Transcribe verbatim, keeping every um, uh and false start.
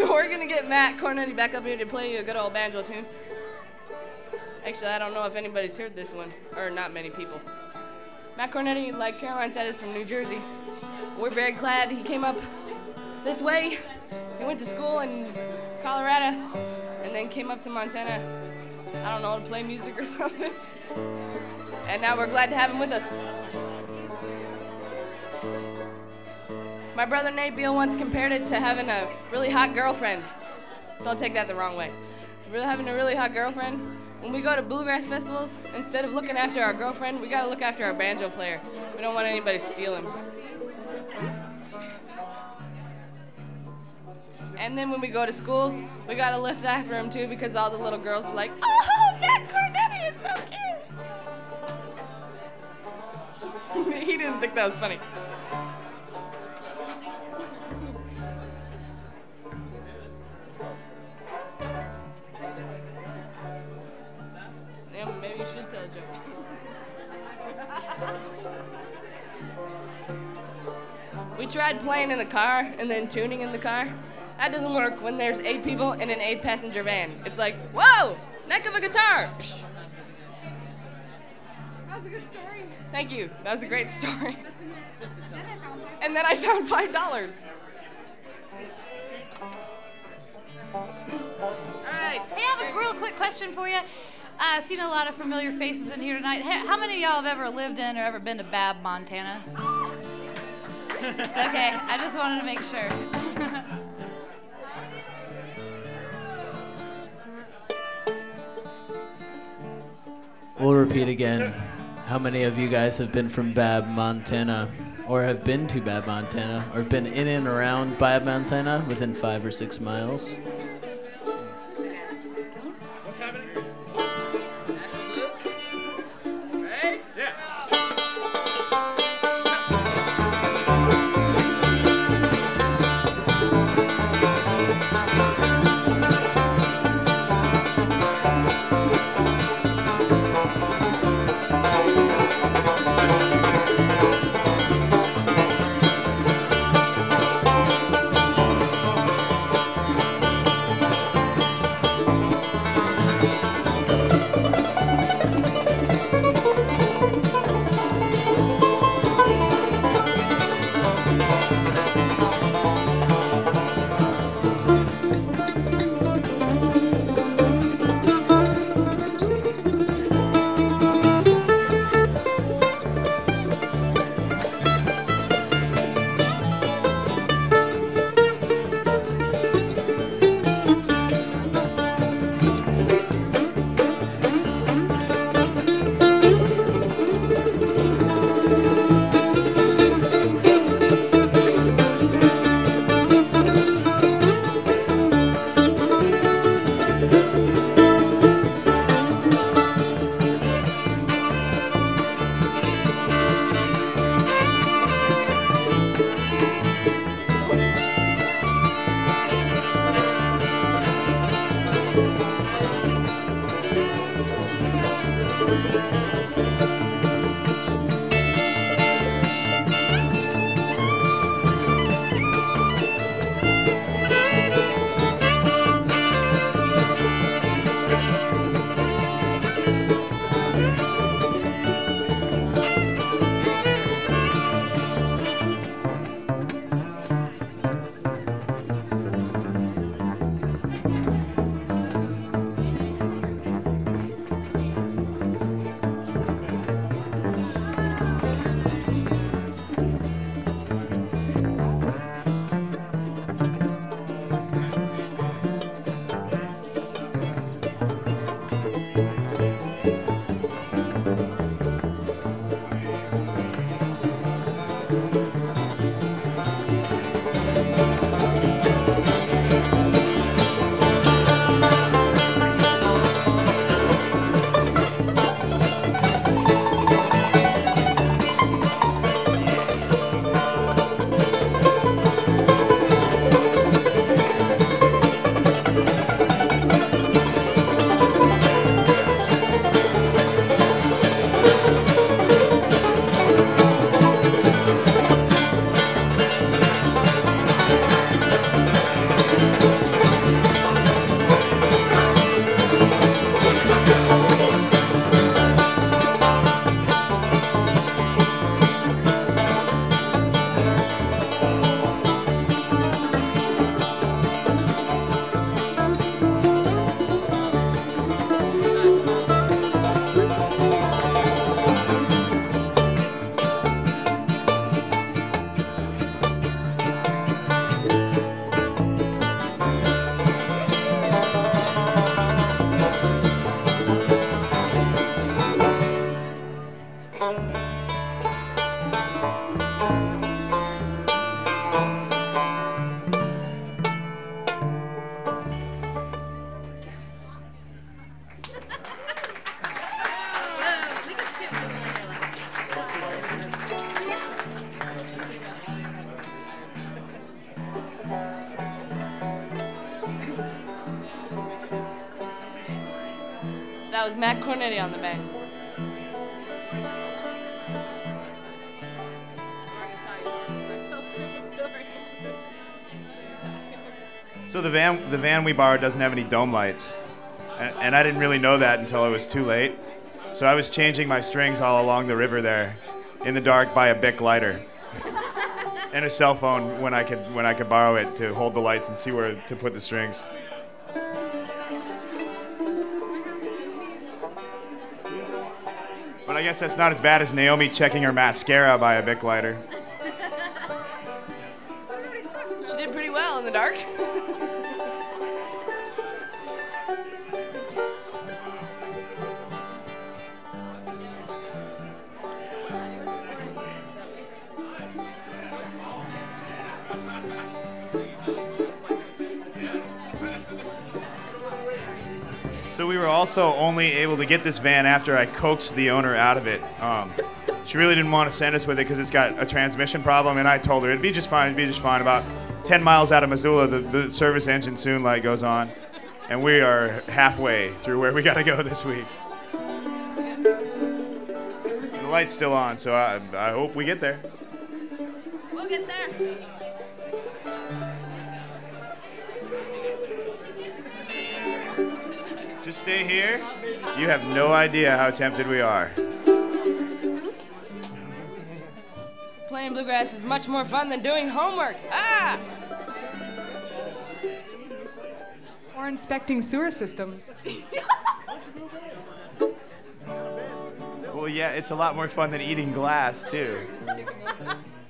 we're gonna get Matt Cornetti back up here to play you a good old banjo tune. Actually, I don't know if anybody's heard this one, or not many people. Matt Cornetti, like Caroline said, is from New Jersey. We're very glad he came up this way. He went to school in Colorado, and then came up to Montana, I don't know, to play music or something. And now we're glad to have him with us. My brother Nate Beal once compared it to having a really hot girlfriend. Don't take that the wrong way. Really having a really hot girlfriend. When we go to bluegrass festivals, instead of looking after our girlfriend, we gotta look after our banjo player. We don't want anybody to steal him. And then when we go to schools, we gotta look after him too, because all the little girls are like, oh, Matt Cornetti is so cute. He didn't think that was funny. Yeah, maybe you should tell a joke. We tried playing in the car and then tuning in the car. That doesn't work when there's eight people in an eight-passenger van. It's like, whoa, neck of a guitar. That was a good story. Thank you. That was a great story. And then I found five dollars. All right. Hey, I have a real quick question for you. I've seen a lot of familiar faces in here tonight. Hey, how many of y'all have ever lived in or ever been to Babb, Montana? Okay, I just wanted to make sure. We'll repeat again. How many of you guys have been from Babb, Montana, or have been to Babb, Montana, or have been in and around Babb, Montana within five or six miles? What's happening? Hey? Yeah. that was Matt Cornetti on the band. So the van, the van we borrowed doesn't have any dome lights, and, and I didn't really know that until it was too late. So I was changing my strings all along the river there, in the dark by a Bic lighter, and a cell phone when I could when I could borrow it to hold the lights and see where to put the strings. But I guess that's not as bad as Naomi checking her mascara by a Bic lighter. She did pretty well in the dark. So we were also only able to get this van after I coaxed the owner out of it. Um, she really didn't want to send us with it because it's got a transmission problem, and I told her it'd be just fine, it'd be just fine. About ten miles out of Missoula, the, the service engine soon light goes on, and we are halfway through where we gotta go this week. The light's still on, so I, I hope we get there. We'll get there. Just stay here. You have no idea how tempted we are. Playing bluegrass is much more fun than doing homework. Ah! Or inspecting sewer systems. Well, yeah, it's a lot more fun than eating glass, too.